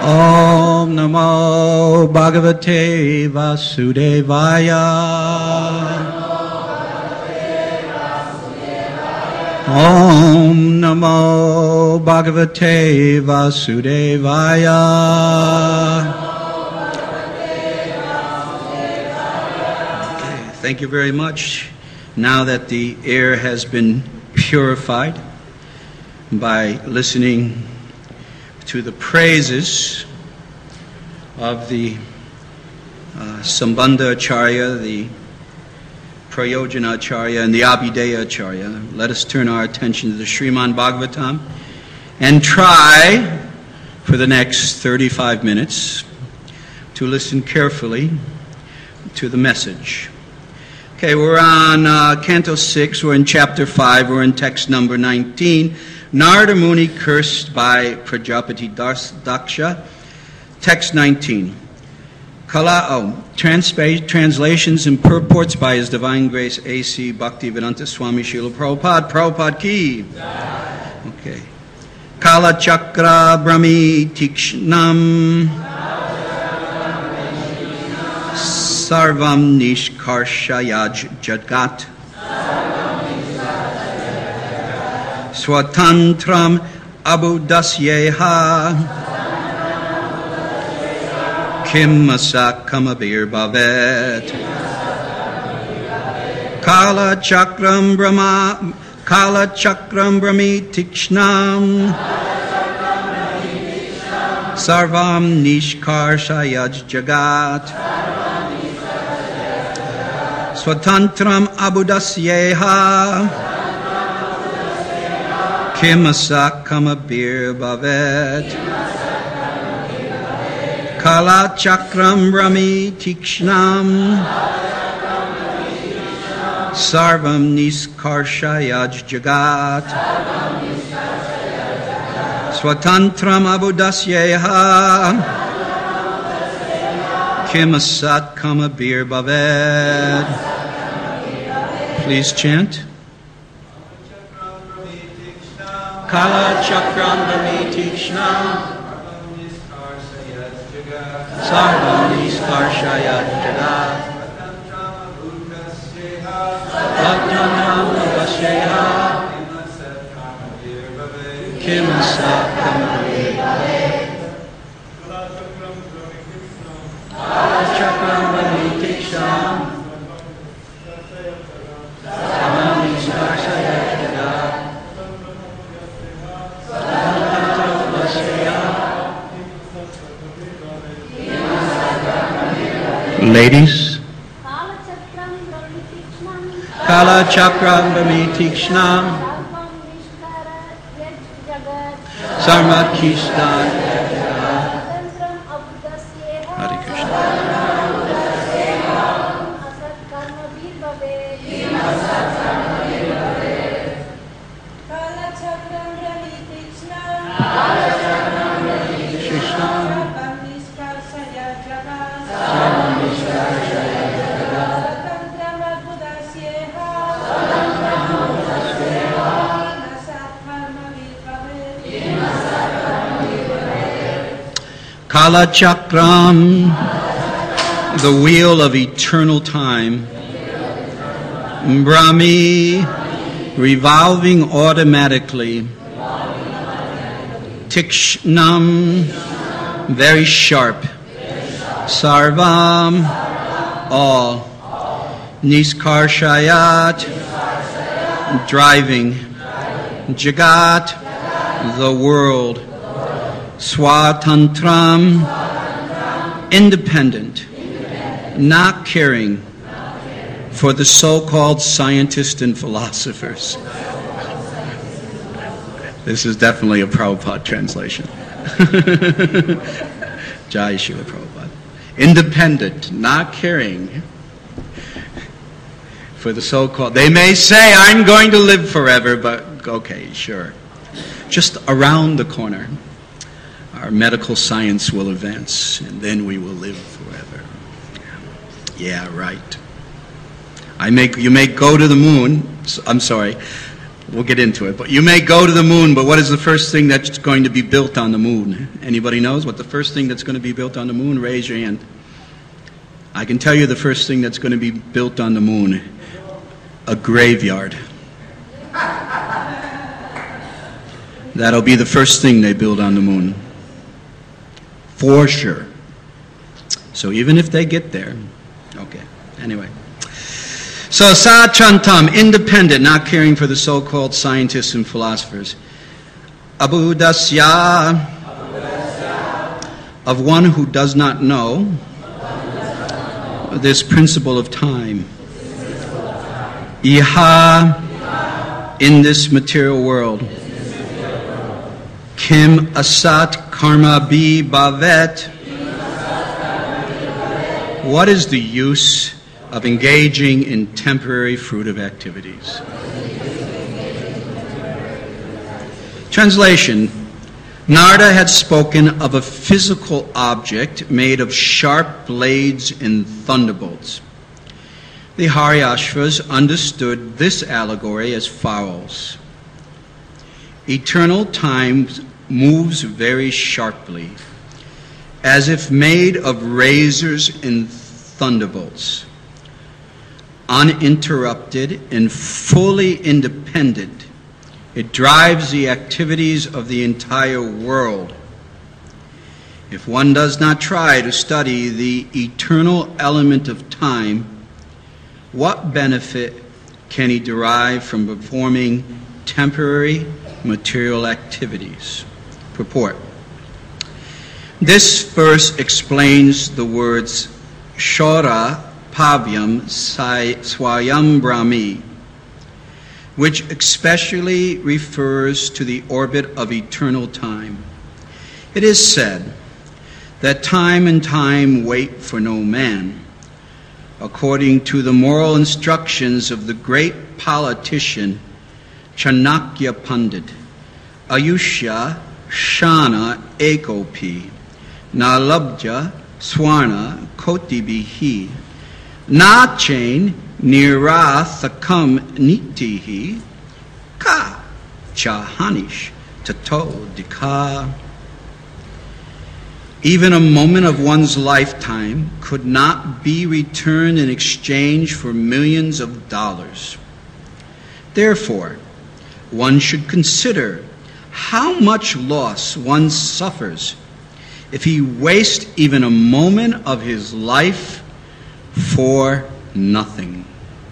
Om Namo Bhagavate Vasudevaya. Om Namo Bhagavate Vasudevaya. Okay, thank you very much. Now that the air has been purified by listening to the praises of the Sambandha Acharya, the Prayojana Acharya, and the Abhideya Acharya, let us turn our attention to the Srimad Bhagavatam and try for the next 35 minutes to listen carefully to the message. Okay, we're on Canto 6, we're in Chapter 5, we're in text number 19. Narada Muni cursed by Prajapati Daksha. Text 19. Translations and purports by His Divine Grace A.C. Bhaktivedanta Swami Srila Prabhupada. Prabhupada ki. Okay. Kala Chakra Brahmi Tikshnam Sarvam Nishkarshayaj Jagat Swatantram Abudasyeha Kim Masakamabir Bhavet Kala Chakram Brahmi Tikshnam Sarvam Nishkarshayaj Jagat Swatantram Abudasyeha Kimasakamabir Bhavet Kala Chakram Brahmi Tikshnam Sarvam Niskarshayaj Jagat Swatantram Abudasyeha Kimasakamabir Bhavet. Please chant. Kala Chakram Brahmi Tikshnam Sarvam Niskarshayat Jagat Vattanam Abhasyeha Kimasakamabir Bhavet Kala Chakram Brahmi Tikshnam Sarvam Niskarshayat Jagat Ladies, Kala Chakram Brahmi Tikshnam Sarmat Kistan Hare Krishna. Kala Chakram, the wheel of eternal time. Brahmi, revolving automatically. Tikshnam, very sharp. Sarvam, all. Niskarshayat, driving. Jagat, the world. Swatantram, independent, not caring for the so-called scientists and philosophers. This is definitely a Prabhupada translation. Jai Srila Prabhupada. Independent, not caring for the so-called. They may say, I'm going to live forever, but okay, sure. Just around the corner. Our medical science will advance, and then we will live forever. Yeah, right. You may go to the moon. I'm sorry. We'll get into it. But you may go to the moon, but what is the first thing that's going to be built on the moon? Anybody knows what the first thing that's going to be built on the moon? Raise your hand. I can tell you the first thing that's going to be built on the moon. A graveyard. That'll be the first thing they build on the moon. For sure. So even if they get there. Okay. Anyway. So sa chantam, independent, not caring for the so-called scientists and philosophers. Abudasya, of one who does not know this principle of time. Iha, in this material world. Kim asat karma bi bhavet. What is the use of engaging in temporary fruitive activities? Translation. Narada had spoken of a physical object made of sharp blades and thunderbolts. The Haryashvas understood this allegory as follows. Eternal time moves very sharply, as if made of razors and thunderbolts. Uninterrupted and fully independent, it drives the activities of the entire world. If one does not try to study the eternal element of time, what benefit can he derive from performing temporary material activities? Purport. This verse explains the words Shora Pavyam Swayam Brahmi, which especially refers to the orbit of eternal time. It is said that time and time wait for no man. According to the moral instructions of the great politician Chanakya Pandit, Ayushya Shana Ekopi, Nalabja Swarna Kotibihi, Nachain Nirathakam Nitihi, Ka Chahanish Tato Dika. Even a moment of one's lifetime could not be returned in exchange for millions of dollars. Therefore, one should consider how much loss one suffers if he wastes even a moment of his life for nothing.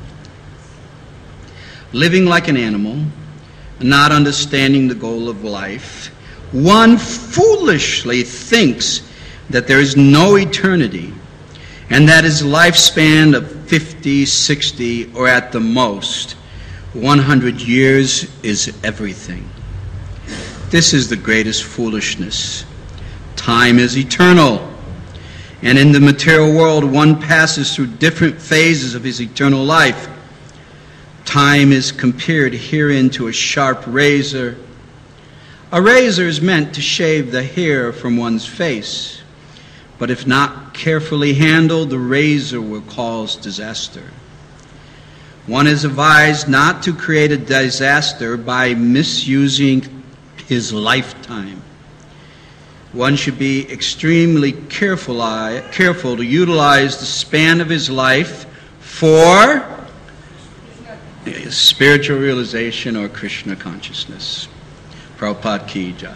Living like an animal, not understanding the goal of life, one foolishly thinks that there is no eternity and that his lifespan of 50, 60, or at the most 100 years is everything. This is the greatest foolishness. Time is eternal, and in the material world one passes through different phases of his eternal life. Time is compared herein to a sharp razor. A razor is meant to shave the hair from one's face, but if not carefully handled, the razor will cause disaster. One is advised not to create a disaster by misusing his lifetime. One should be extremely careful to utilize the span of his life for spiritual realization or Krishna consciousness. Prabhupada Ki Jai.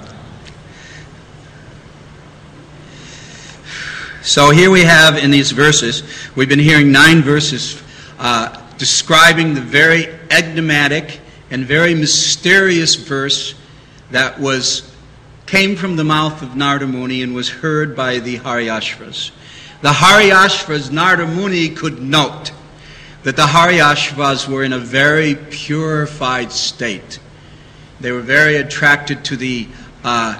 So here we have in these verses, we've been hearing 9 verses describing the very enigmatic and very mysterious verse that came from the mouth of Narada Muni and was heard by the Haryashvas. The Haryashvas, Narada Muni could note that the Haryashvas were in a very purified state. They were very attracted to the way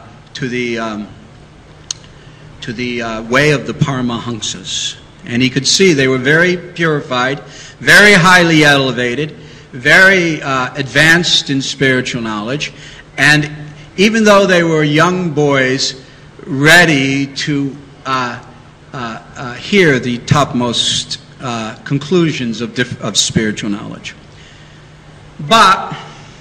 of the Paramahamsas, and he could see they were very purified, very highly elevated, very advanced in spiritual knowledge, and even though they were young boys, ready to hear the topmost conclusions of spiritual knowledge. But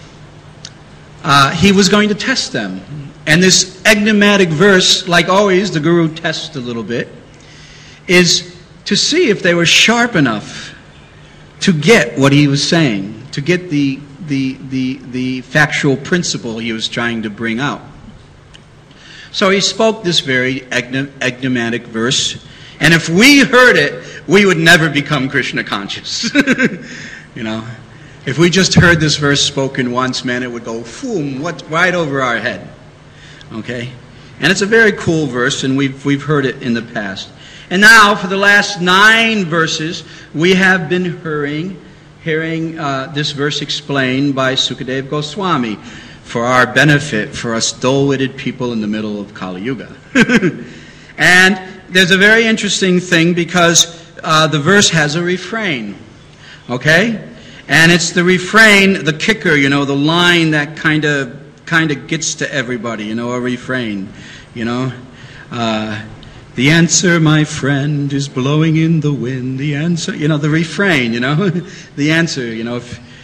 he was going to test them. And this enigmatic verse, like always, the Guru tests a little bit, is to see if they were sharp enough to get what he was saying, to get the factual principle he was trying to bring out. So he spoke this very enigmatic verse, and if we heard it, we would never become Krishna conscious. You know, if we just heard this verse spoken once, man, it would go boom, right over our head. Okay, and it's a very cool verse, and we've heard it in the past. And now, for the last 9 verses, we have been hearing this verse explained by Sukadeva Goswami for our benefit, for us dull-witted people in the middle of Kali Yuga. And there's a very interesting thing because the verse has a refrain, okay? And it's the refrain, the kicker, you know, the line that kind of gets to everybody, you know, a refrain, you know. The answer, my friend, is blowing in the wind. The answer, you know, the refrain, you know, the answer, you know.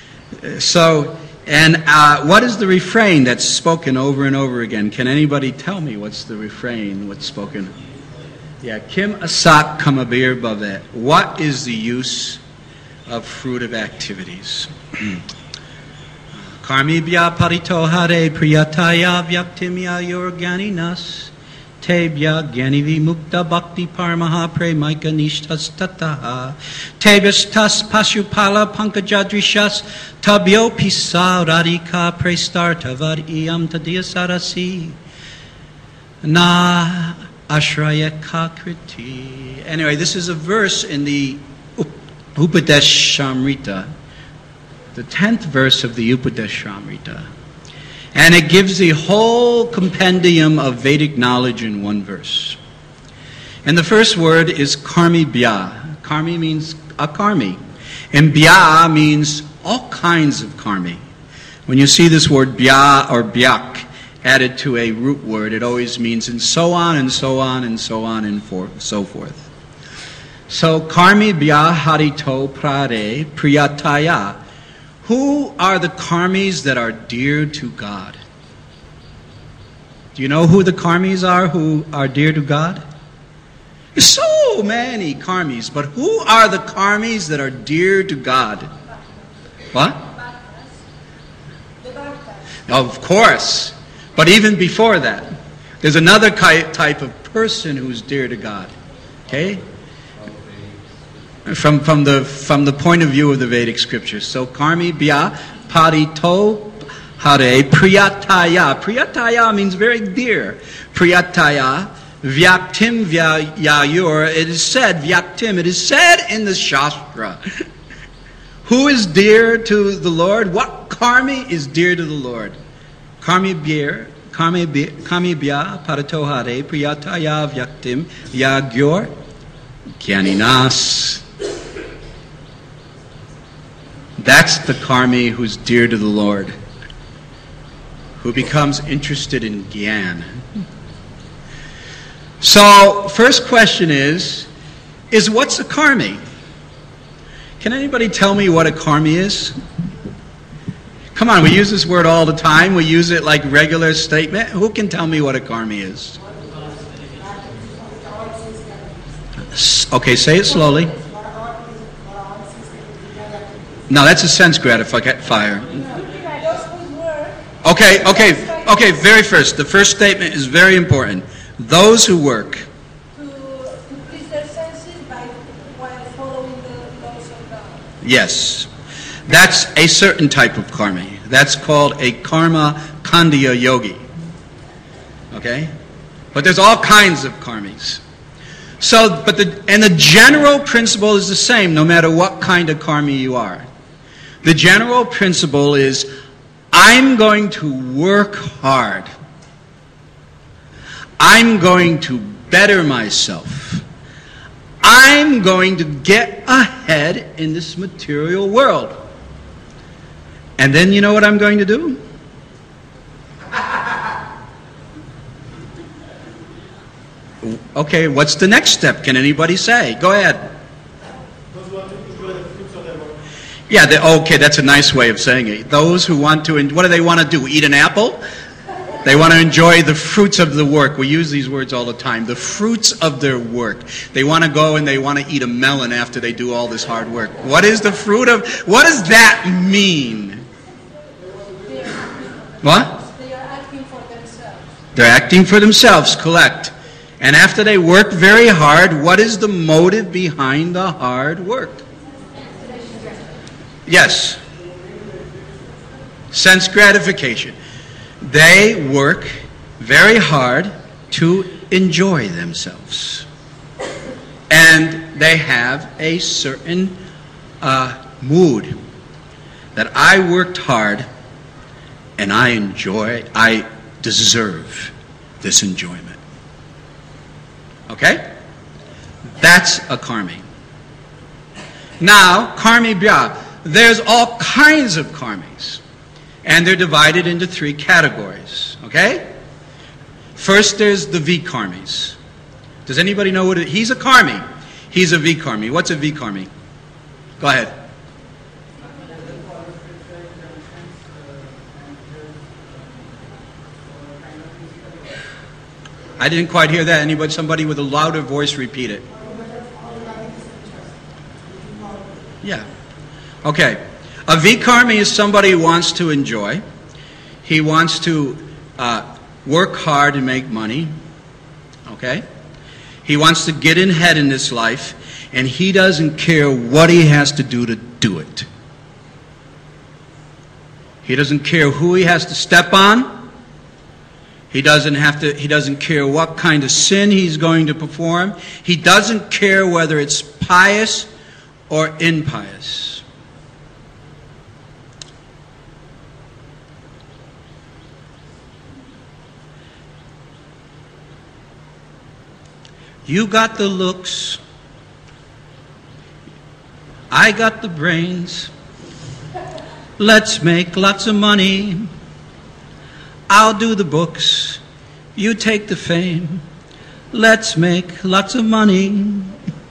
What is the refrain that's spoken over and over again? Can anybody tell me what's the refrain, what's spoken? Yeah, Kim Asak Kamabir Bhavet. What is the use of fruitive activities? Karmibhya parito hare priyataya vyaktimya yorganinas. Tebya Gyanivi Mukta Bhakti Paramaha Premaika Nishtas Tataha Tebastas Pashupala Pankajadrishas Tabyo Pisa Radhika Prestartavad Iyam Tadiyasarasi Na Ashrayaka Kriti. Anyway, this is a verse in the Upadeshamrita, the 10th verse of the Upadeshamrita. And it gives the whole compendium of Vedic knowledge in one verse. And the first word is karmi bhya. Karmi means a karmi. And bhya means all kinds of karmi. When you see this word bhya or bhyak added to a root word, it always means and so on and so on and so on and so forth. So karmi bhya harito prare priyataya. Who are the karmis that are dear to God? Do you know who the karmis are who are dear to God? There's so many karmis, but who are the karmis that are dear to God? What? Of course. But even before that, there's another type of person who's dear to God. Okay? From the point of view of the Vedic scriptures. So karmi bhya parito hare priyataya. Priyataya means very dear. Priyataya vyaktim vyayur. It is said, vyaktim, it is said in the Shastra. Who is dear to the Lord? What karmi is dear to the Lord? Karmi bhya parito hare priyataya vyaktim vyayur gyaninas. That's the karmi who's dear to the Lord, who becomes interested in gyan. So, first question is what's a karmi? Can anybody tell me what a karmi is? Come on, we use this word all the time. We use it like regular statement. Who can tell me what a karmi is? Okay, say it slowly. No, that's a sense gratifier. Okay, very first. The first statement is very important. Those who work. To please their senses while following the laws of God. Yes. That's a certain type of karmi. That's called a karma kandya yogi. Okay? But there's all kinds of karmis. So, the general principle is the same no matter what kind of karmi you are. The general principle is, I'm going to work hard. I'm going to better myself. I'm going to get ahead in this material world. And then you know what I'm going to do? Okay, what's the next step? Can anybody say? Go ahead. Yeah, okay, that's a nice way of saying it. Those who want to, what do they want to do? Eat an apple? They want to enjoy the fruits of the work. We use these words all the time. The fruits of their work. They want to go and they want to eat a melon after they do all this hard work. What is the fruit of, what does that mean? What? They are acting for themselves. They're acting for themselves, correct. And after they work very hard, what is the motive behind the hard work? Yes. Sense gratification. They work very hard to enjoy themselves. And they have a certain mood that I worked hard and I deserve this enjoyment. Okay? That's a karmi. Now, karmi bhya. There's all kinds of karmis. And they're divided into 3 categories. Okay? First, there's the vikarmis. Does anybody know what he's a karmi? He's a vikarmi. What's a vikarmi? Go ahead. I didn't quite hear that. Anybody, somebody with a louder voice, repeat it. Yeah. Okay. A vikarmi is somebody who wants to enjoy. He wants to work hard and make money. Okay? He wants to get ahead in this life, and he doesn't care what he has to do it. He doesn't care who he has to step on. He doesn't care what kind of sin he's going to perform. He doesn't care whether it's pious or impious. You got the looks. I got the brains. Let's make lots of money. I'll do the books. You take the fame. Let's make lots of money.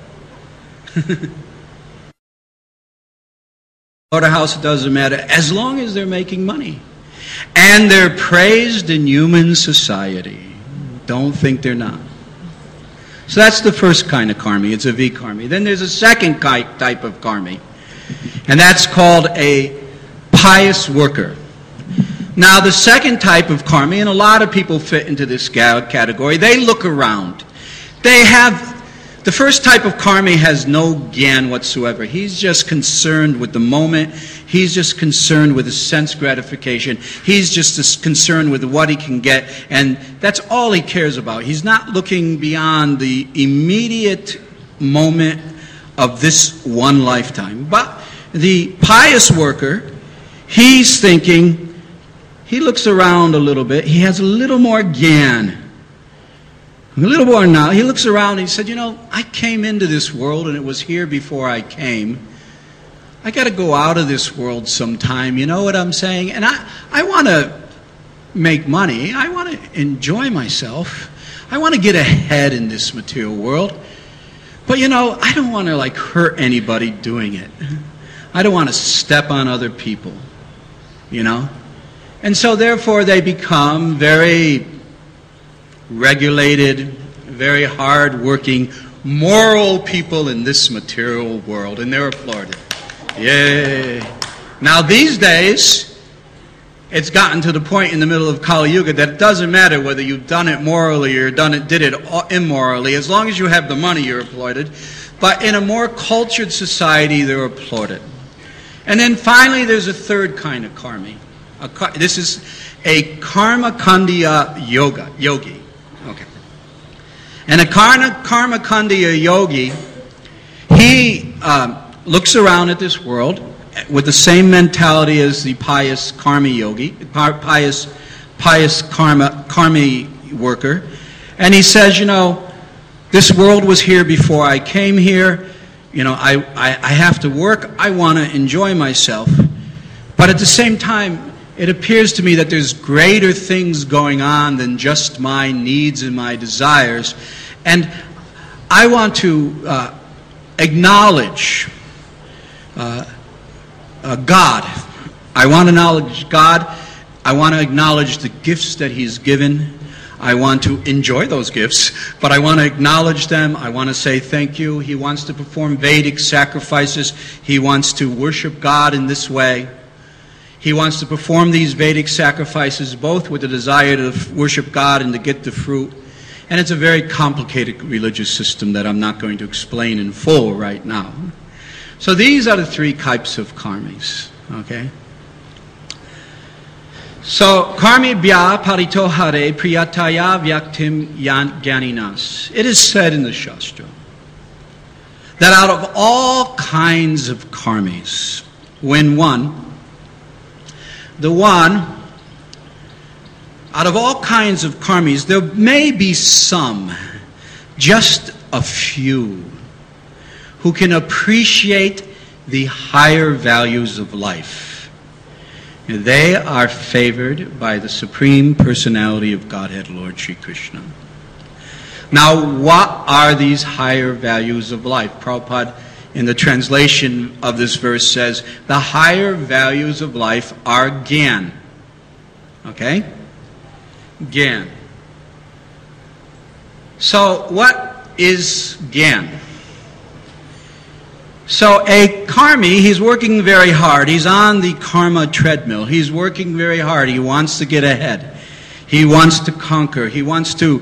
House, it doesn't matter, as long as they're making money. And they're praised in human society. Don't think they're not. So that's the first kind of karmi. It's a vikarmi. Then there's a second type of karmi. And that's called a pious worker. Now, the second type of karmi, and a lot of people fit into this category, they look around. The first type of karmi has no gyan whatsoever. He's just concerned with the moment. He's just concerned with his sense gratification. He's just concerned with what he can get, and that's all he cares about. He's not looking beyond the immediate moment of this one lifetime. But the pious worker, he's thinking, he looks around a little bit. He has a little more gyan. A little more now. He looks around and he said, I came into this world and it was here before I came. I got to go out of this world sometime. You know what I'm saying? And I want to make money. I want to enjoy myself. I want to get ahead in this material world. But, I don't want to hurt anybody doing it. I don't want to step on other people, And so, therefore, they become very regulated, very hard-working, moral people in this material world, and they're applauded. Yay! Now, these days, it's gotten to the point in the middle of Kali Yuga that it doesn't matter whether you've done it morally or did it immorally. As long as you have the money, you're applauded. But in a more cultured society, they're applauded. And then finally, there's a third kind of karmi. This is a karma khandya yogi. Okay. And a karma khandya yogi, he looks around at this world with the same mentality as the pious karmi yogi, pious karmi worker, and he says, this world was here before I came here. I have to work. I want to enjoy myself, but at the same time, it appears to me that there's greater things going on than just my needs and my desires. And I want to acknowledge God. I want to acknowledge God. I want to acknowledge the gifts that He's given. I want to enjoy those gifts, but I want to acknowledge them. I want to say thank you. He wants to perform Vedic sacrifices. He wants to worship God in this way. He wants to perform these Vedic sacrifices both with the desire to worship God and to get the fruit. And it's a very complicated religious system that I'm not going to explain in full right now. So these are the three types of karmis, okay? So, karmibhya parito hare priyataya vyaktim jnaninas. It is said in the Shastra that out of all kinds of karmis, out of all kinds of karmis, there may be some, just a few, who can appreciate the higher values of life. They are favored by the Supreme Personality of Godhead, Lord Sri Krishna. Now, what are these higher values of life? Prabhupada, in the translation of this verse, says, the higher values of life are Gyan. Okay? Gyan. So, what is Gyan? So a karmi, he's working very hard. He's on the karma treadmill. He's working very hard. He wants to get ahead. He wants to conquer. He wants to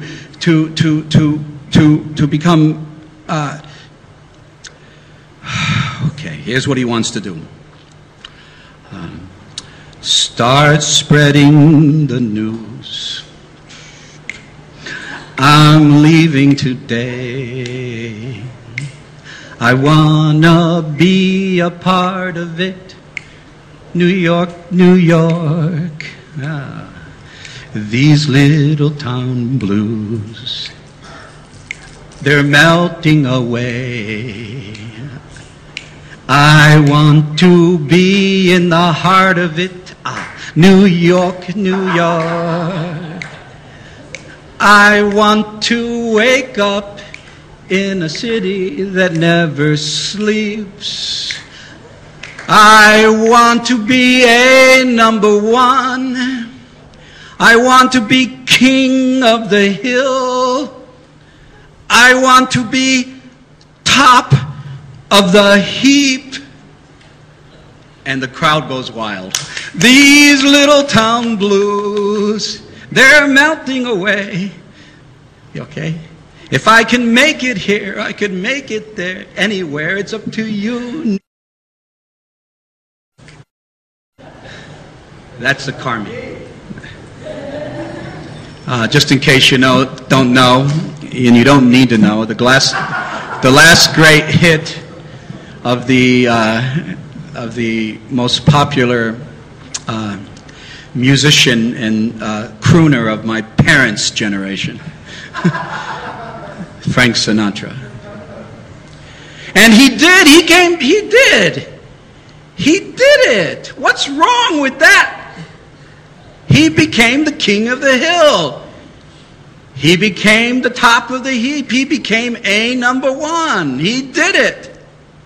become. Okay, here's what he wants to do. Start spreading the news. I'm leaving today. I wanna be a part of it. New York, New York. These little town blues, they're melting away. I want to be in the heart of it. New York, New York. I want to wake up in a city that never sleeps. I want to be a number one. I want to be king of the hill. I want to be top of the heap. And the crowd goes wild. These little town blues, they're melting away. Okay? If I can make it here, I can make it there, anywhere. It's up to you. That's the karmi. Just in case you don't know, and you don't need to know, the last great hit of the most popular musician and crooner of my parents' generation. Frank Sinatra. And he did it. What's wrong with that? He became the king of the hill. He became the top of the heap. He became a number one. He did it.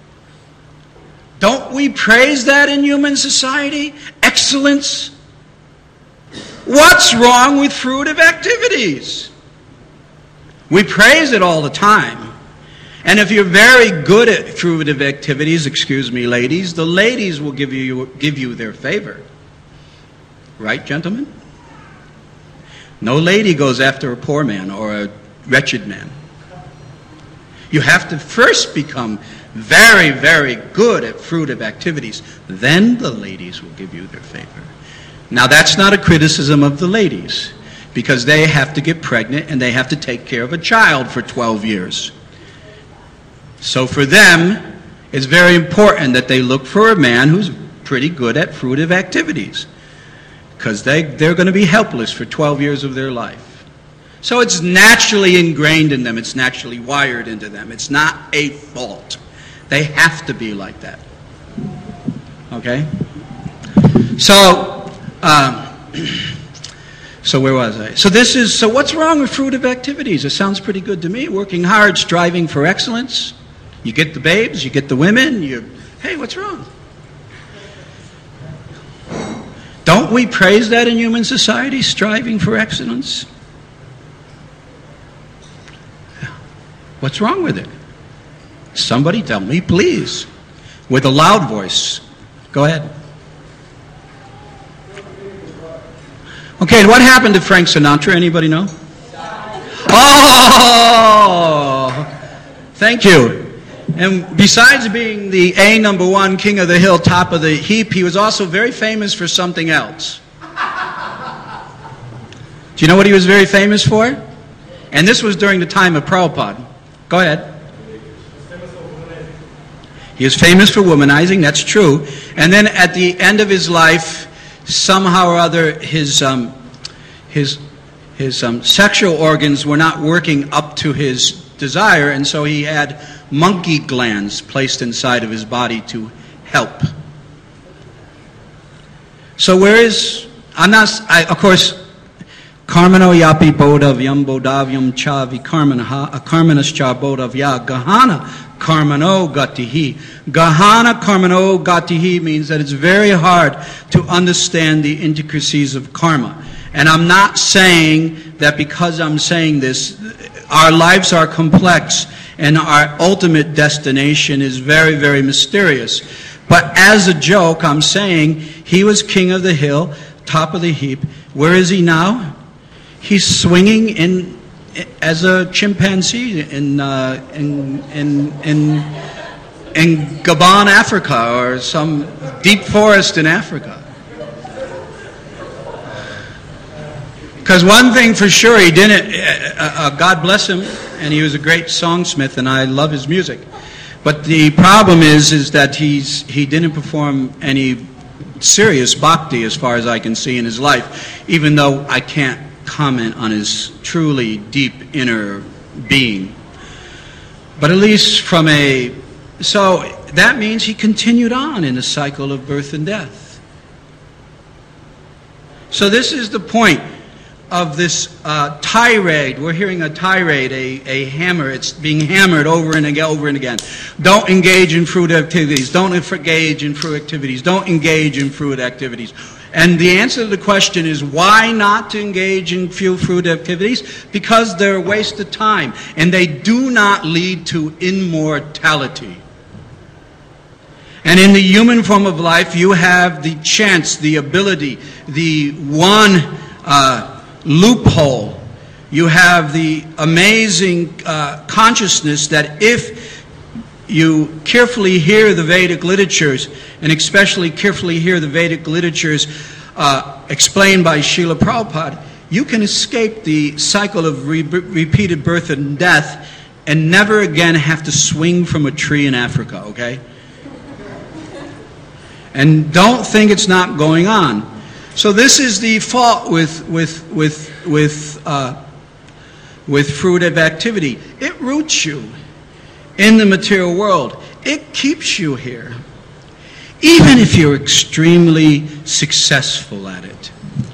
Don't we praise that in human society? Excellence. What's wrong with fruitive activities? We praise it all the time. And if you're very good at fruitive activities, excuse me, ladies, the ladies will give you their favor. Right, gentlemen? No lady goes after a poor man or a wretched man. You have to first become very, very good at fruitive activities. Then the ladies will give you their favor. Now, that's not a criticism of the ladies, because they have to get pregnant and they have to take care of a child for 12 years. So for them, it's very important that they look for a man who's pretty good at fruitive activities, because they're going to be helpless for 12 years of their life. So it's naturally ingrained in them. It's naturally wired into them. It's not a fault. They have to be like that. Okay? So where was I? So what's wrong with fruitive activities? It sounds pretty good to me. Working hard, striving for excellence. You get the babes, you get the women, hey, what's wrong? Don't we praise that in human society, striving for excellence? What's wrong with it? Somebody tell me, please, with a loud voice. Go ahead. Okay, what happened to Frank Sinatra? Anybody know? Oh, thank you. And besides being the #1 king of the hill, top of the heap, he was also very famous for something else. Do you know what he was very famous for? And this was during the time of Prabhupada. Go ahead. He was famous for womanizing, that's true. And then at the end of his life, somehow or other, his sexual organs were not working up to his desire, and so he had monkey glands placed inside of his body to help. So where is, of course, Karmano yapi bodavyam bodavyam cha vikarmanaha akarmanascha bodavya gahana karmano gatihi. Gahana karmano gatihi means that it's very hard to understand the intricacies of karma. And I'm not saying that because I'm saying this, our lives are complex and our ultimate destination is very, very mysterious. But as a joke, I'm saying he was king of the hill, top of the heap. Where is he now? He's swinging in as a chimpanzee in Gabon, Africa, or some deep forest in Africa. Because one thing for sure, he didn't, God bless him, and he was a great songsmith, and I love his music. But the problem is that he didn't perform any serious bhakti as far as I can see in his life, even though I can't comment on his truly deep inner being. But at least so that means he continued on in the cycle of birth and death. So this is the point of this tirade. We're hearing a tirade, a hammer. It's being hammered over and again. Don't engage in fruit activities. Don't engage in fruit activities. Don't engage in fruit activities. And the answer to the question is, why not to engage in fruit activities? Because they're a waste of time, and they do not lead to immortality. And in the human form of life, you have the chance, the ability, the one loophole. You have the amazing consciousness that if you carefully hear the Vedic literatures, and especially carefully hear the Vedic literatures explained by Srila Prabhupada, you can escape the cycle of repeated birth and death and never again have to swing from a tree in Africa, okay? And don't think it's not going on. So this is the fault with fruitive activity. It roots you in the material world. It keeps you here, even if you're extremely successful at it.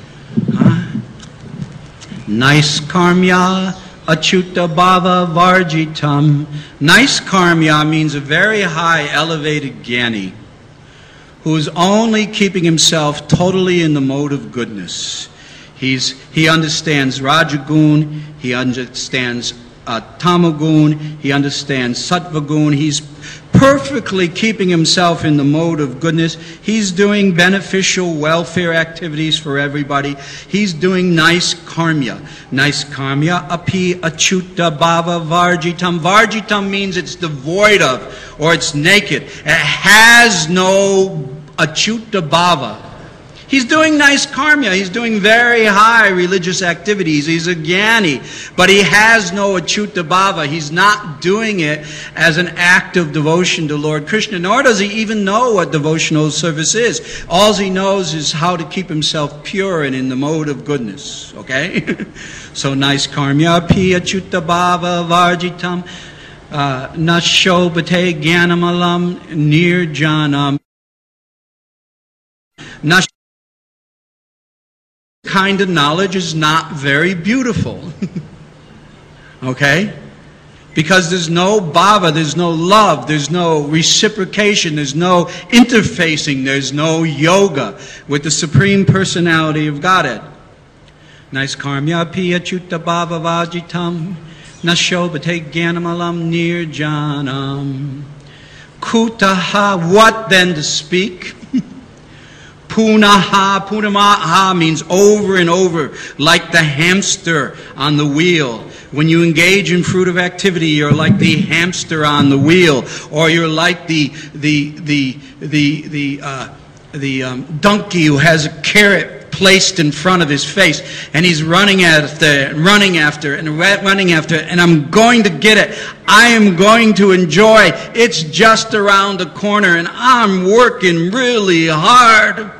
Nice karmya achyuta bhava varjitam. Nice karmya means a very high, elevated jnani who's only keeping himself totally in the mode of goodness. He understands Rajagun, he understands Tamagun, he understands Sattvagun. He's perfectly keeping himself in the mode of goodness. He's doing beneficial welfare activities for everybody. He's doing nice karmya. Nice karmya, api achyuta bhava varjitam. Varjitam means it's devoid of, or it's naked. It has no achyuta bhava. He's doing nice karmya. He's doing very high religious activities. He's a jnani. But he has no achyuta bhava. He's not doing it as an act of devotion to Lord Krishna, nor does he even know what devotional service is. All he knows is how to keep himself pure and in the mode of goodness. Okay? So nice karmya, pi achyuta bhava varjitam, nashobhate jnanamalam nirjanam. Kind of knowledge is not very beautiful. Okay? Because there's no bhava, there's no love, there's no reciprocation, there's no interfacing, there's no yoga with the Supreme Personality of Godhead. Nice karmya piya chutta bhava vajitam nashobhate jnanamalam nirjanam. Kutaha, what then to speak? Punaha, punamaha means over and over, like the hamster on the wheel. When you engage in fruitive activity, you're like the hamster on the wheel, or you're like the donkey who has a carrot placed in front of his face, and he's running after, and I'm going to get it. I am going to enjoy. It's just around the corner, and I'm working really hard.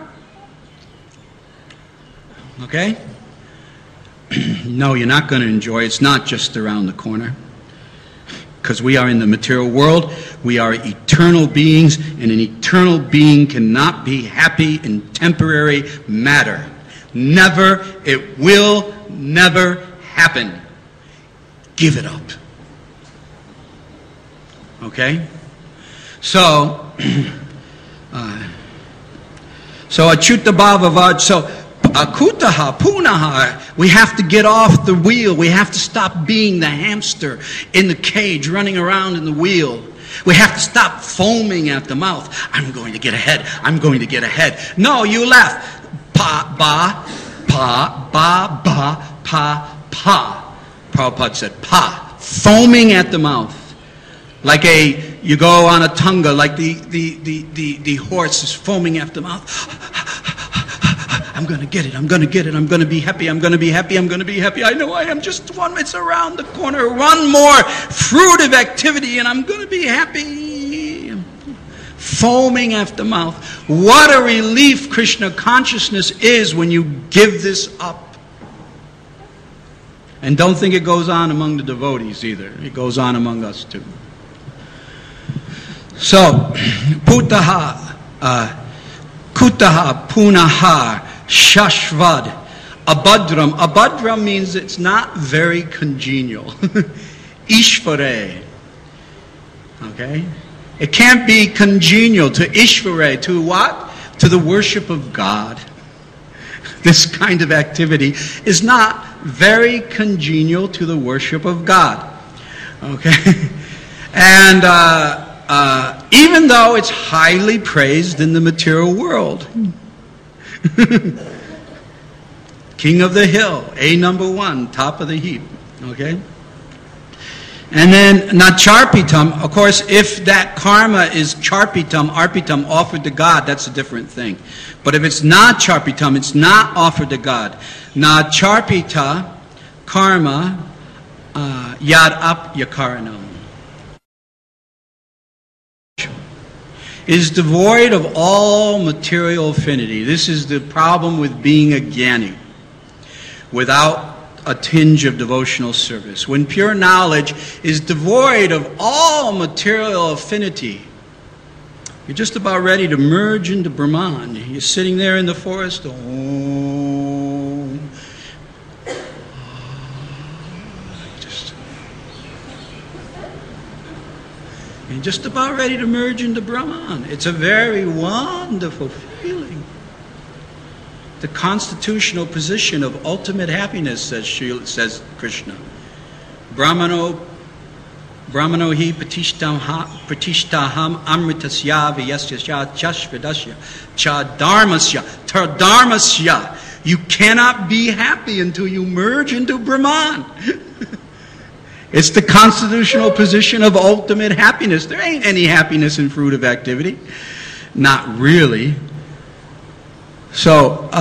Okay? No, you're not going to enjoy. It's not just around the corner. Because we are in the material world. We are eternal beings, and an eternal being cannot be happy in temporary matter. Never. It will never happen. Give it up. Okay? So Achyuta Bhava Vaj. So Akutaha, Punaha, we have to get off the wheel. We have to stop being the hamster in the cage running around in the wheel. We have to stop foaming at the mouth. I'm going to get ahead. I'm going to get ahead. No, you laugh. Pa, ba, pa, ba, ba, pa, pa. Prabhupada said pa. Foaming at the mouth. Like you go on a tunga, like the horse is foaming at the mouth. I'm going to get it, I'm going to get it, I'm going to be happy, I'm going to be happy, I'm going to be happy. I know I am just one, it's around the corner. One more fruitive activity and I'm going to be happy. Foaming at the mouth. What a relief Krishna consciousness is when you give this up. And don't think it goes on among the devotees either. It goes on among us too. So, Kutaha, Punaha, Shashvad, Abhadram. Abhadram means it's not very congenial. Ishvare. Okay? It can't be congenial to Ishvare. To what? To the worship of God. This kind of activity is not very congenial to the worship of God. Okay? And even though it's highly praised in the material world. King of the hill, number 1, top of the heap. Okay? And then Nacharpitam, of course, if that karma is charpitam, arpitam, offered to God, that's a different thing. But if it's not charpitam, it's not offered to God. Nacharpita karma yad ap yakaranam. Is devoid of all material affinity. This is the problem with being a jnani, without a tinge of devotional service. When pure knowledge is devoid of all material affinity, you're just about ready to merge into Brahman. You're sitting there in the forest, You're just about ready to merge into Brahman. It's a very wonderful feeling. The constitutional position of ultimate happiness, says Krishna. Brahmano hi pratishtaham amritasya vyasya chashvedasya chadharmasya tardharmasya. You cannot be happy until you merge into Brahman. It's the constitutional position of ultimate happiness. There ain't any happiness in fruitive activity. Not really. So,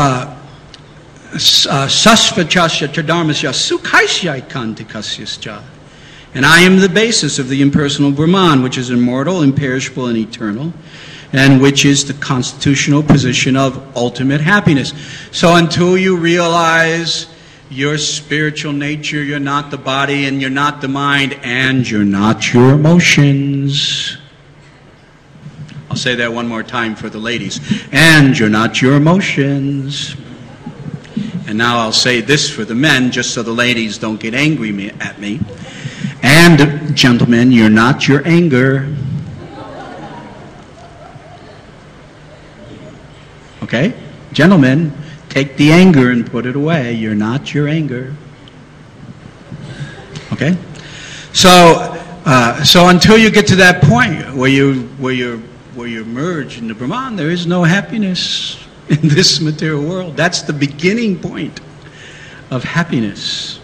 sasvachasya tadharmasya sukhaisya ikantikasya. And I am the basis of the impersonal Brahman, which is immortal, imperishable, and eternal, and which is the constitutional position of ultimate happiness. So until you realize your spiritual nature, you're not the body, and you're not the mind, and you're not your emotions. I'll say that one more time for the ladies. And you're not your emotions. And now I'll say this for the men, just so the ladies don't get angry at me. And, gentlemen, you're not your anger. Okay? Gentlemen, take the anger and put it away. You're not your anger. Okay? So until you get to that point where you're merged in the Brahman, there is no happiness in this material world. That's the beginning point of happiness.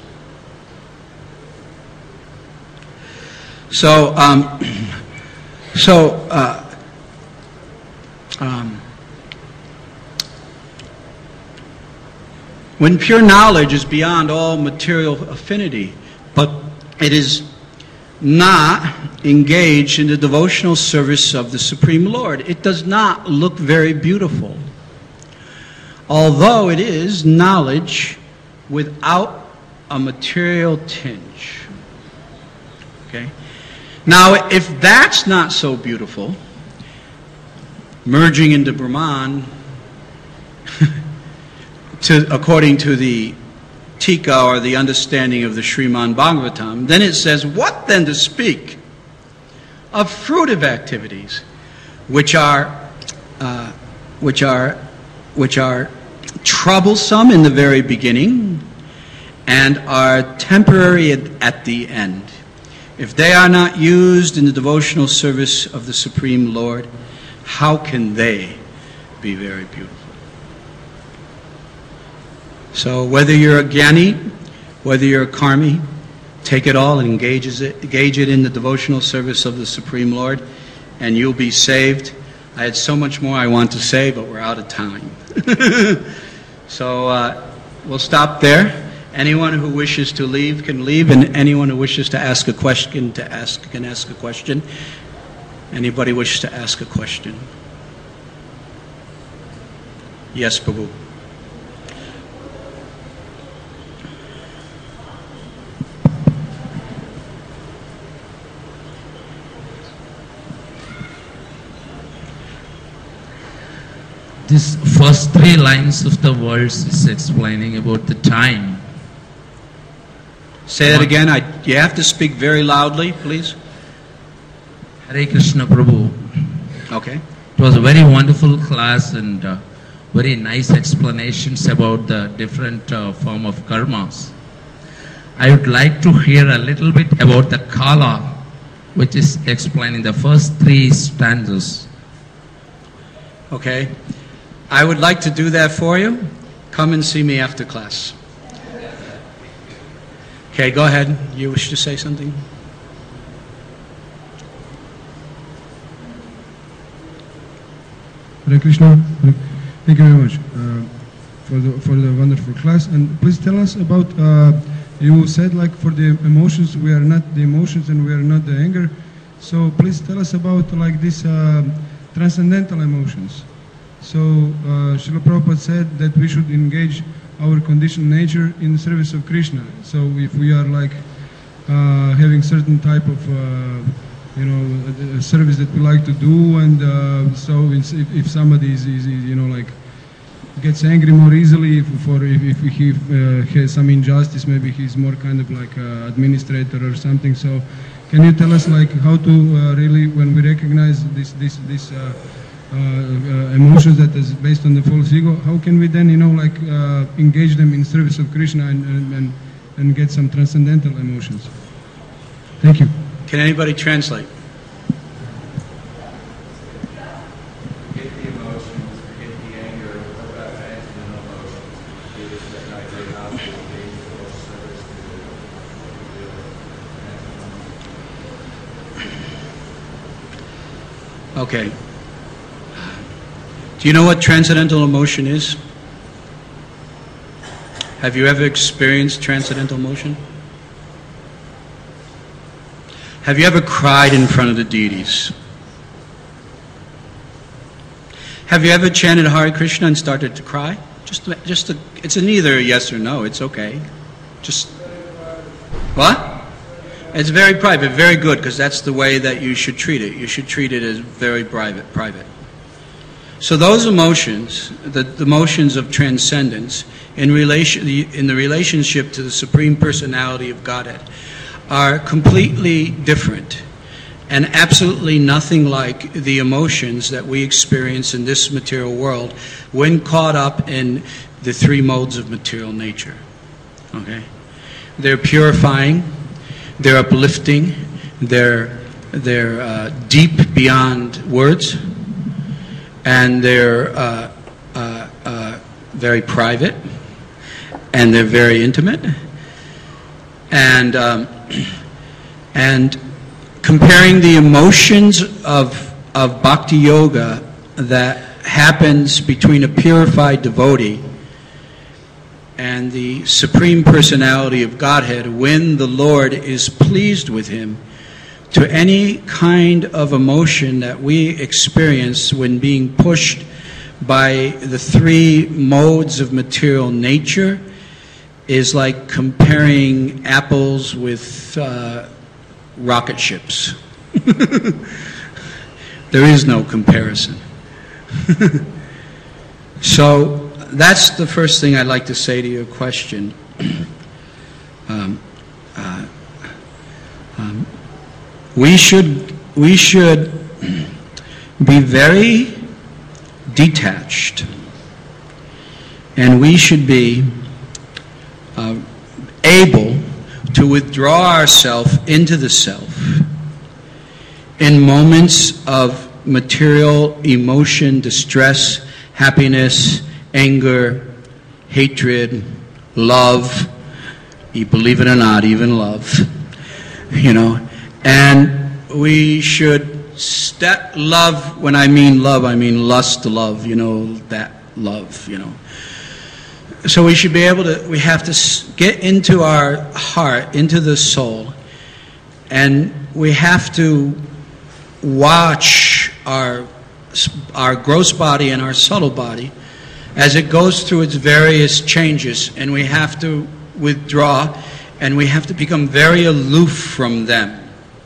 When pure knowledge is beyond all material affinity, but it is not engaged in the devotional service of the Supreme Lord, it does not look very beautiful. Although it is knowledge without a material tinge. Okay? Now, if that's not so beautiful, merging into Brahman, according to the Tika, or the understanding of the Srimad Bhagavatam, then it says, what then to speak of fruitive activities, which are troublesome in the very beginning and are temporary at the end. If they are not used in the devotional service of the Supreme Lord, how can they be very beautiful? So whether you're a Jnani, whether you're a Karmi, take it all and engage it in the devotional service of the Supreme Lord, and you'll be saved. I had so much more I want to say, but we're out of time. So we'll stop there. Anyone who wishes to leave can leave, and anyone who wishes to ask a question can ask a question. Anybody wishes to ask a question? Yes, Prabhu. This first 3 lines of the verse is explaining about the time. Say that again. You have to speak very loudly, please. Hare Krishna Prabhu. Okay. It was a very wonderful class and very nice explanations about the different form of karmas. I would like to hear a little bit about the Kala, which is explained in the first 3 stanzas. Okay. I would like to do that for you. Come and see me after class. Okay, go ahead. You wish to say something? Hare Krishna. Thank you very much for the wonderful class. And please tell us about, you said like for the emotions, we are not the emotions and we are not the anger. So please tell us about like this transcendental emotions. So Srila Prabhupada said that we should engage our conditioned nature in the service of Krishna. So if we are like having certain type of service that we like to do, and so if somebody is like gets angry more easily if he has some injustice, maybe he's more kind of like administrator or something. So can you tell us like how to really, when we recognize this emotions that is based on the false ego, how can we then engage them in service of Krishna and get some transcendental emotions? Thank you. Can anybody translate? Forget the emotions, forget the anger, what about transcendental emotions? Give us that idea how to engage the service to the Okay. Do you know what transcendental emotion is? Have you ever experienced transcendental emotion? Have you ever cried in front of the deities? Have you ever chanted Hare Krishna and started to cry? It's neither a yes or no. It's okay. What? It's very private. Very good, because that's the way that you should treat it. You should treat it as very private. So those emotions, the emotions of transcendence in the relationship to the Supreme Personality of Godhead, are completely different and absolutely nothing like the emotions that we experience in this material world when caught up in the three modes of material nature. Okay? They're purifying, they're uplifting, they're deep beyond words, and they're very private, and they're very intimate, and comparing the emotions of bhakti yoga that happens between a purified devotee and the Supreme Personality of Godhead when the Lord is pleased with him, to any kind of emotion that we experience when being pushed by the three modes of material nature, is like comparing apples with rocket ships. There is no comparison. So that's the first thing I'd like to say to your question. We should be very detached, and we should be able to withdraw ourselves into the self in moments of material emotion, distress, happiness, anger, hatred, love, you believe it or not, even love, and we should love, when I mean love, I mean lust love, that love, So we should be able to, we have to get into our heart, into the soul, and we have to watch our gross body and our subtle body as it goes through its various changes, and we have to withdraw, and we have to become very aloof from them.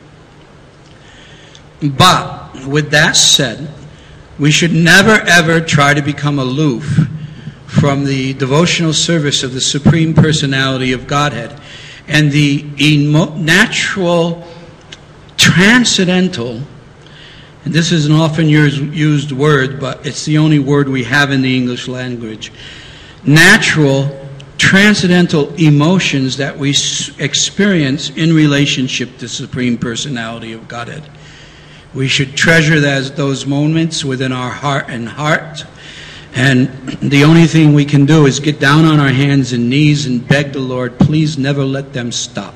But with that said, we should never ever try to become aloof from the devotional service of the Supreme Personality of Godhead and the natural, transcendental, and this is an often used word, but it's the only word we have in the English language, natural, transcendental emotions that we experience in relationship to the Supreme Personality of Godhead. We should treasure those moments within our heart, and the only thing we can do is get down on our hands and knees and beg the Lord, please never let them stop.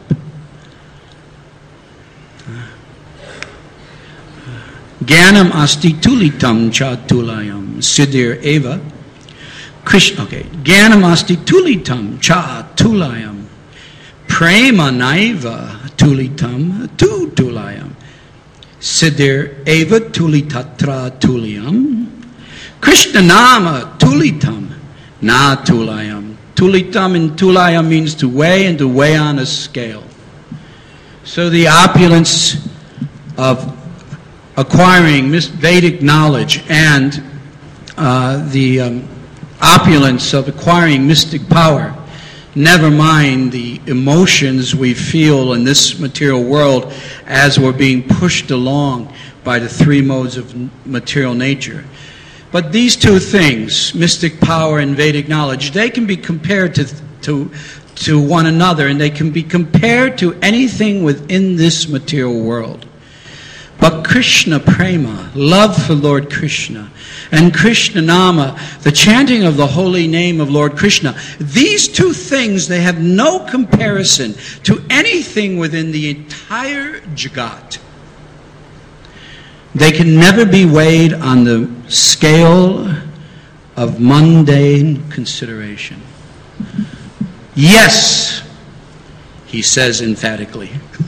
Jnanam asti tulitam cha tulayam siddhir eva. Krishna, okay. Jnanam asti tulitam cha tulayam. Prema naiva tulitam tu tulayam. Siddhir eva tulitatra tulyam. Krishna nama tulitam na tulayam. Tulitam and tulayam means to weigh and to weigh on a scale. So the opulence of acquiring Vedic knowledge and the opulence of acquiring mystic power, never mind the emotions we feel in this material world as we're being pushed along by the three modes of material nature. But these two things, mystic power and Vedic knowledge, they can be compared to one another, and they can be compared to anything within this material world. But Krishna Prema, love for Lord Krishna, and Krishna Nama, the chanting of the holy name of Lord Krishna, these two things, they have no comparison to anything within the entire Jagat. They can never be weighed on the scale of mundane consideration. Yes, he says emphatically.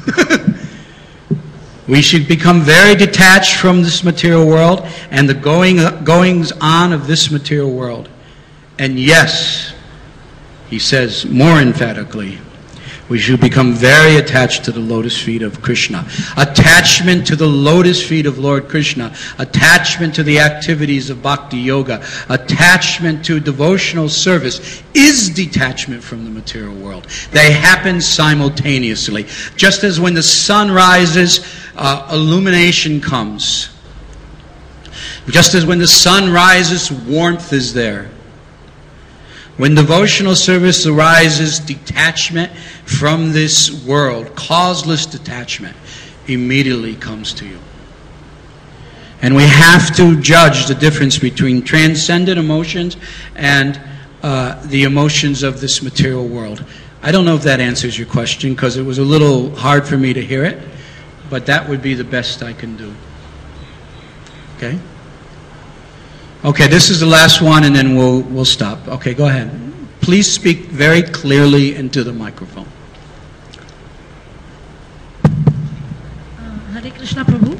We should become very detached from this material world and the goings on of this material world. And yes, he says more emphatically, We should become very attached to the lotus feet of Krishna. Attachment to the lotus feet of Lord Krishna. Attachment to the activities of bhakti yoga. Attachment to devotional service is detachment from the material world. They happen simultaneously. Just as when the sun rises, illumination comes. Just as when the sun rises, warmth is there. When devotional service arises, detachment from this world, causeless detachment, immediately comes to you. And we have to judge the difference between transcendent emotions and the emotions of this material world. I don't know if that answers your question, because it was a little hard for me to hear it, but that would be the best I can do. Okay? Okay, this is the last one, and then we'll stop. Okay, go ahead. Please speak very clearly into the microphone. Hare Krishna Prabhu.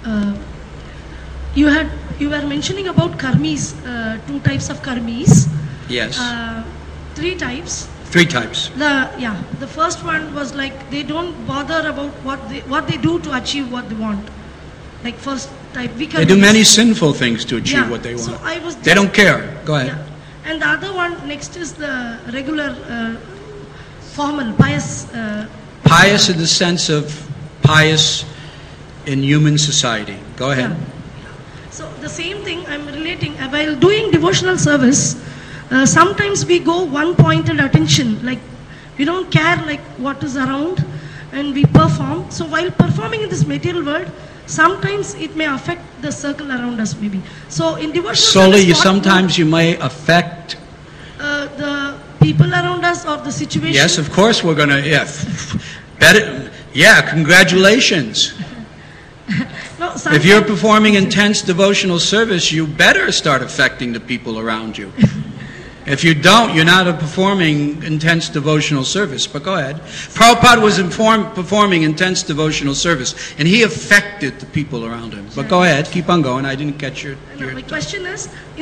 You were mentioning about karmis, 2 types of karmis. Yes. 3 types. 3 types. The first one was like they don't bother about what they do to achieve what they want. Like first type, They do many sinful things to achieve what they want. So they don't care. Go ahead. Yeah. And the other one next is the regular, formal, pious. Pious in the sense of pious in human society. Go ahead. Yeah. So the same thing I'm relating. While doing devotional service, sometimes we go one-pointed attention. Like we don't care like what is around, and we perform. So while performing in this material world, sometimes it may affect the circle around us, maybe. So in devotional service, sometimes you may affect the people around us or the situation. Yes, of course we're going to. Yeah, better. Yeah, congratulations. No, if you're performing intense devotional service, you better start affecting the people around you. If you don't, you're not performing intense devotional service. But go ahead. Prabhupada was performing intense devotional service, and he affected the people around him. But go ahead, keep on going. I didn't catch your my question is,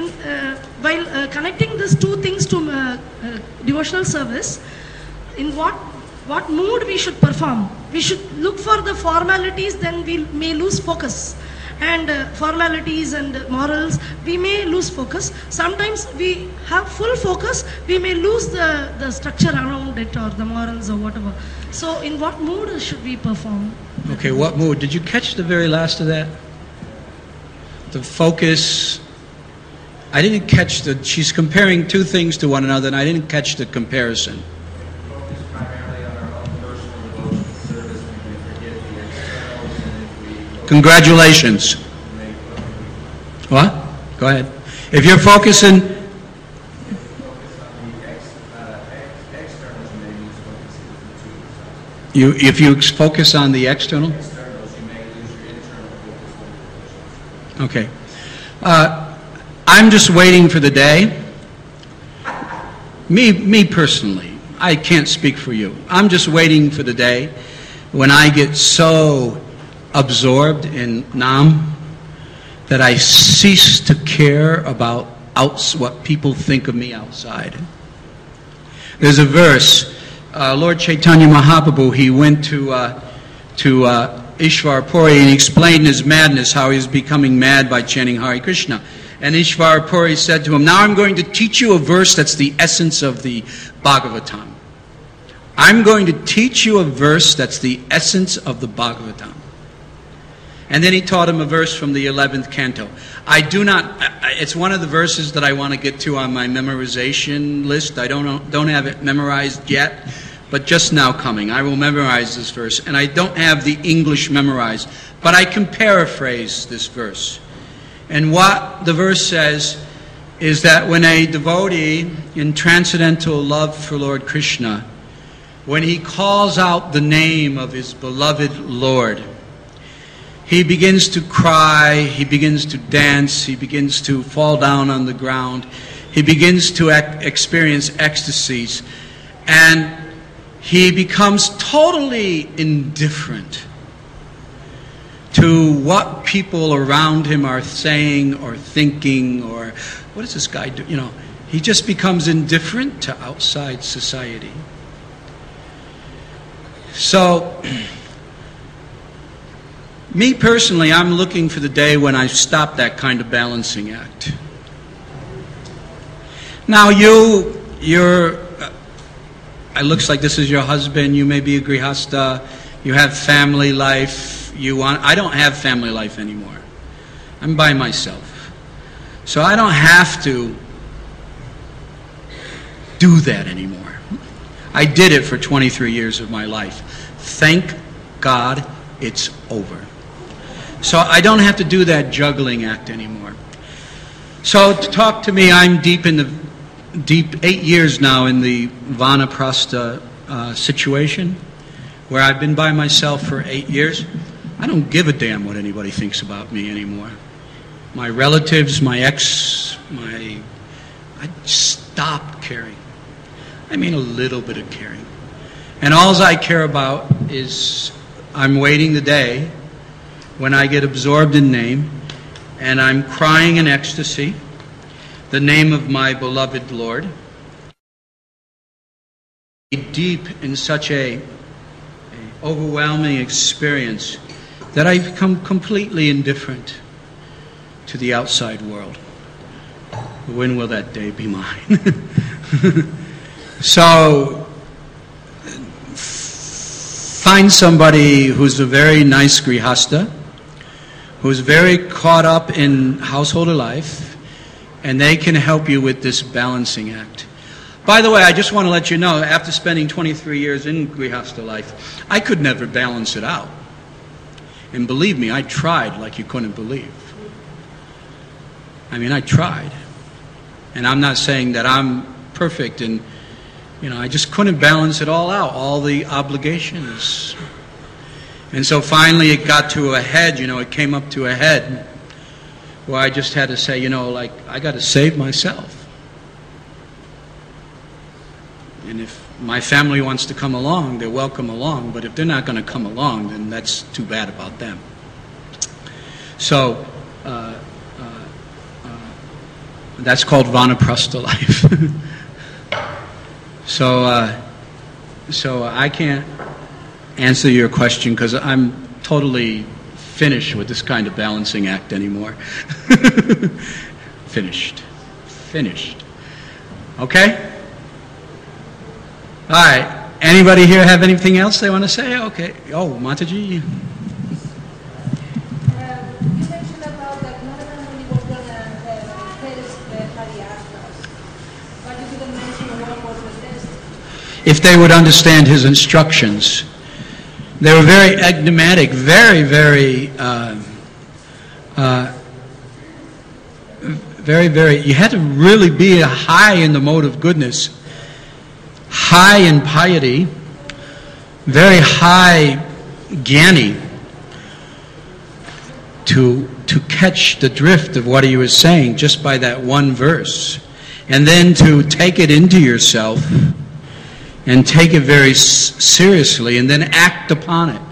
while connecting these 2 things to devotional service, in what mood we should perform? We should look for the formalities, then we may lose focus. And formalities and morals, we may lose focus. Sometimes we have full focus, we may lose the structure around it or the morals or whatever. So in what mood should we perform? Okay, what mood? Did you catch the very last of that? The focus. I didn't catch she's comparing 2 things to one another, and I didn't catch the comparison. Focus primarily on our own personal devotional service, we forget the externals, and if we Congratulations. What? Go ahead. If you're focusing. focus on the externals, you may lose focus in the two. If you focus on the external. Externals, you may lose your internal focus on the devotional. Okay. I'm just waiting for the day. Me personally, I can't speak for you. I'm just waiting for the day when I get so absorbed in Nam that I cease to care about what people think of me outside. There's a verse, Lord Chaitanya Mahaprabhu, he went to Ishvar Puri and explained his madness, how he was becoming mad by chanting Hare Krishna. And Ishvar Puri said to him, now I'm going to teach you a verse that's the essence of the Bhagavatam. I'm going to teach you a verse that's the essence of the Bhagavatam. And then he taught him a verse from the 11th canto. It's one of the verses that I want to get to on my memorization list. I don't have it memorized yet, but just now coming. I will memorize this verse. And I don't have the English memorized, but I can paraphrase this verse. And what the verse says is that when a devotee in transcendental love for Lord Krishna, when he calls out the name of his beloved Lord, he begins to cry, he begins to dance, he begins to fall down on the ground, he begins to experience ecstasies, and he becomes totally indifferent to what people around him are saying or thinking, or what does this guy do? He just becomes indifferent to outside society. So, me personally, I'm looking for the day when I stop that kind of balancing act. Now, you're, it looks like this is your husband, you may be a grihasta, you have family life, I don't have family life anymore. I'm by myself. So I don't have to do that anymore. I did it for 23 years of my life. Thank God it's over. So I don't have to do that juggling act anymore. So to talk to me, I'm deep 8 years now in the Vanaprastha situation, where I've been by myself for 8 years. I don't give a damn what anybody thinks about me anymore. My relatives, my ex, I stopped caring. I mean a little bit of caring. And all I care about is I'm waiting the day when I get absorbed in name and I'm crying in ecstasy the name of my beloved Lord. Deep in such a overwhelming experience that I become completely indifferent to the outside world. When will that day be mine? So, find somebody who's a very nice grihasta, who's very caught up in household life, and they can help you with this balancing act. By the way, I just want to let you know, after spending 23 years in grihasta life, I could never balance it out. And believe me, I tried like you couldn't believe. I mean, I tried. And I'm not saying that I'm perfect, and I just couldn't balance it all out, all the obligations. And so finally it got to a head, it came up to a head where I just had to say, I got to save myself. And if my family wants to come along, they're welcome along. But if they're not going to come along, then that's too bad about them. So that's called Vanaprastha life. So I can't answer your question because I'm totally finished with this kind of balancing act anymore. Finished. Okay? All right. Anybody here have anything else they want to say? Okay. Oh, Mataji. You mentioned about that not everybody was going to test the Hariashras, but you didn't mention what was the test. If they would understand his instructions. They were very enigmatic, very, very, you had to really be high in the mode of goodness, high in piety, very high Jnani to catch the drift of what he was saying just by that one verse. And then to take it into yourself and take it very seriously and then act upon it.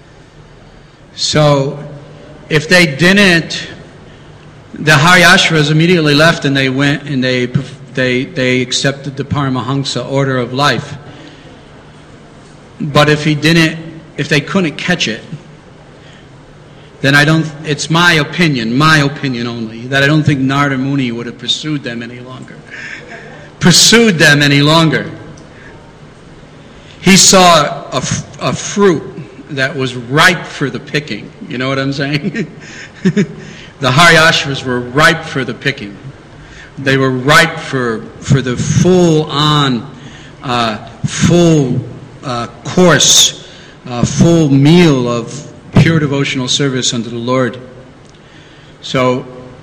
So if they didn't, the Hariashras immediately left and they went and they accepted the Paramahansa order of life. But if they couldn't catch it, then it's my opinion only, that I don't think Narada Muni would have pursued them any longer. He saw a fruit that was ripe for the picking. You know what I'm saying? The Hariashras were ripe for the picking. They were ripe for the full-on, full course, full meal of pure devotional service unto the Lord. So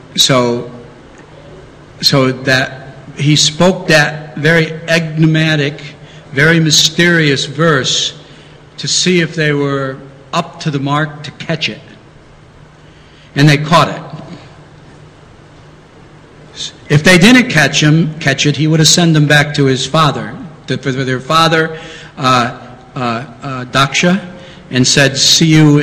that he spoke that very enigmatic, very mysterious verse to see if they were up to the mark to catch it. And they caught it. If they didn't catch it, he would have sent them back to his father, for their father, Daksha, and said, see you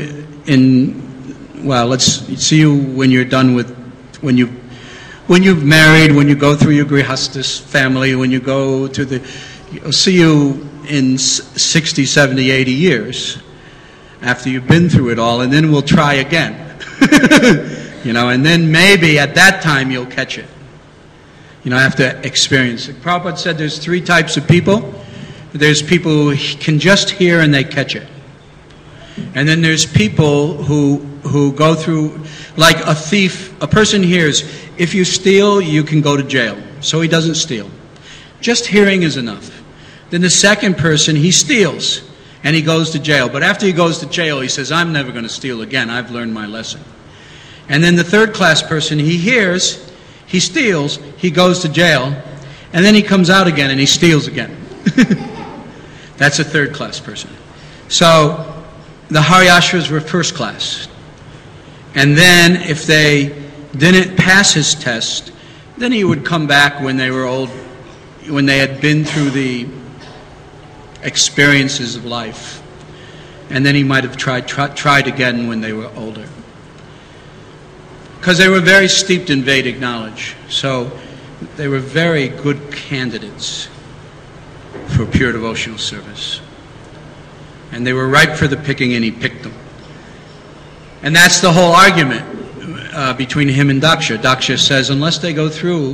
when you're done with, when you've married, when you go through your grihastas family, when you go to see you in 60, 70, 80 years after you've been through it all, and then we'll try again. And then maybe at that time you'll catch it. After experience it. Prabhupada said there's 3 types of people. There's people who can just hear and they catch it. And then there's people who go through, like a thief. A person hears, if you steal, you can go to jail. So he doesn't steal. Just hearing is enough. Then the second person, he steals and he goes to jail. But after he goes to jail, he says, I'm never going to steal again. I've learned my lesson. And then the third class person, he hears, he steals, he goes to jail, and then he comes out again and he steals again. That's a third class person. So the Haryashvas were first class. And then if they didn't pass his test, then he would come back when they were old, when they had been through the experiences of life. And then he might have tried again when they were older. Because they were very steeped in Vedic knowledge. So they were very good candidates for pure devotional service. And they were ripe for the picking, and he picked them. And that's the whole argument between him and Daksha. Daksha says, unless they go through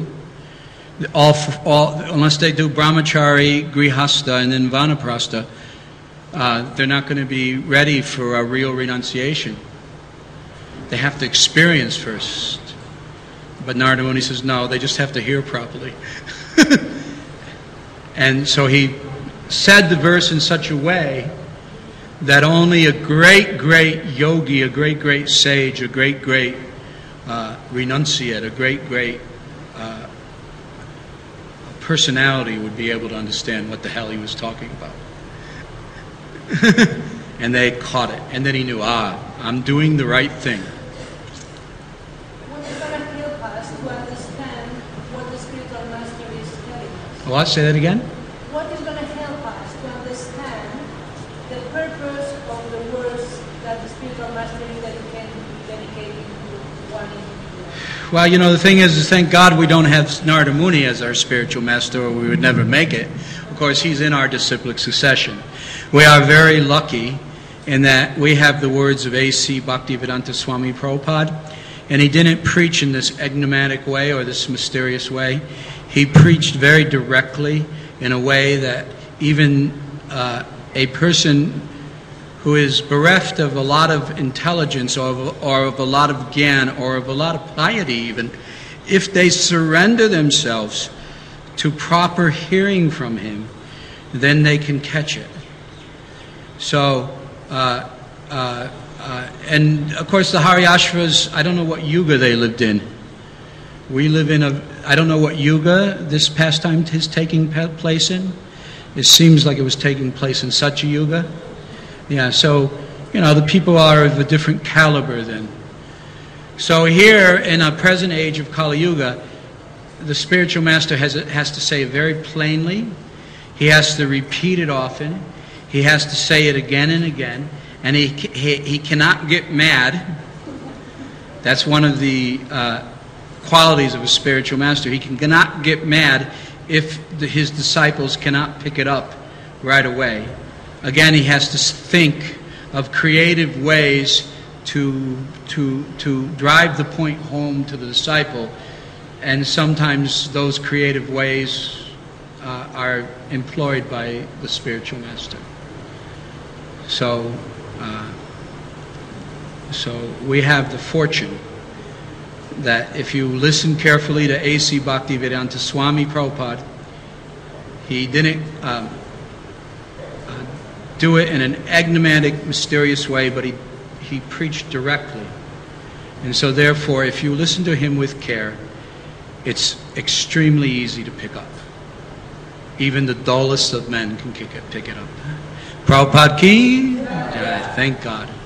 unless they do brahmachari, grihastha, and then vanaprastha, they're not going to be ready for a real renunciation. They have to experience first. But Narada Muni says, no, they just have to hear properly. And so he said the verse in such a way that only a great, great yogi, a great, great sage, a great, great renunciate, a great, great personality would be able to understand what the hell he was talking about. And they caught it. And then he knew, I'm doing the right thing. What is going to help us to understand what the spiritual master is telling us? What? Say that again? What is going to help us to understand the purpose of the words that the spiritual master is dedicating to one individual? Well, the thing is thank God we don't have Narada Muni as our spiritual master, or we would never make it. Of course, he's in our disciplic succession. We are very lucky in that we have the words of A.C. Bhaktivedanta Swami Prabhupada, and he didn't preach in this enigmatic way or this mysterious way. He preached very directly in a way that even a person who is bereft of a lot of intelligence or of a lot of gyan or of a lot of piety even, if they surrender themselves to proper hearing from him, then they can catch it. So, and of course the Haryashvas, I don't know what yuga they lived in. We live in I don't know what yuga this pastime is taking place in. It seems like it was taking place in Satya Yuga. Yeah, so, the people are of a different caliber then. So here, in a present age of Kali Yuga, the spiritual master has to say it very plainly. He has to repeat it often. He has to say it again and again. And he cannot get mad. That's one of the qualities of a spiritual master. He cannot get mad if his disciples cannot pick it up right away. Again, he has to think of creative ways to drive the point home to the disciple, and sometimes those creative ways are employed by the spiritual master. So we have the fortune that if you listen carefully to A.C. Bhaktivedanta Swami Prabhupada, he didn't do it in an enigmatic, mysterious way, but he preached directly. And so therefore, if you listen to him with care, it's extremely easy to pick up. Even the dullest of men can pick it up. Prabhupada ki, thank God.